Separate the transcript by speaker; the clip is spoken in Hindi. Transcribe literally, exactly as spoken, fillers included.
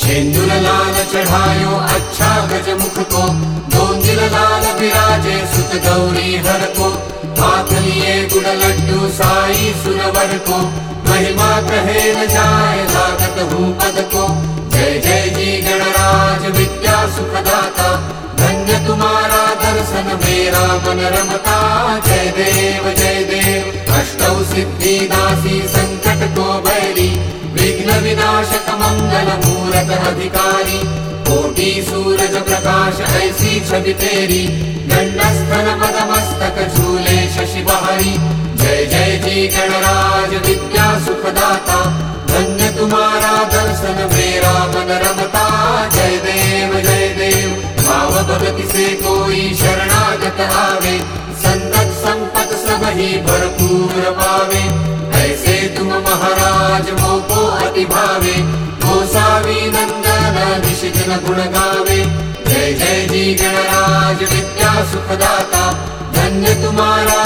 Speaker 1: सिंदूर लाल चढ़ायो अच्छा गजमुख को, दोंदिल लाल विराजे सुत गौरी हर को। हाथ लिए गुड़ लड्डू साई सुरवर को, महिमा कहे न जाए लागत हूँ पद को। जय जय जी गणराज विद्या सुखदाता, धन्य तुम्हारा दर्शन मेरा मन रमता। जय देव जय देव अष्टौ सिद्धि दासी, संकट को बैरी विघ्न विनाशक मंगल मूरत अधिकारी। कोटि सूरज प्रकाश ऐसी छवि तेरी, दंडस्थल पद मस्तक झूले शशि बहारी। जय जय जी गणराज विद्या सुखदाता, धन्य तुम्हारा दर्शन मेरा मन रमता। जय देव जय देव भाव भगति से कोई शरणागत आवे, संतत संपत सब ही भरपूर पावे। ऐसे तुम महाराज मोको अति भावे, गोसावी नंदन निशिदिन गुण गावे। जय जय जी गणराज विद्या सुखदाता, धन्य तुम्हारा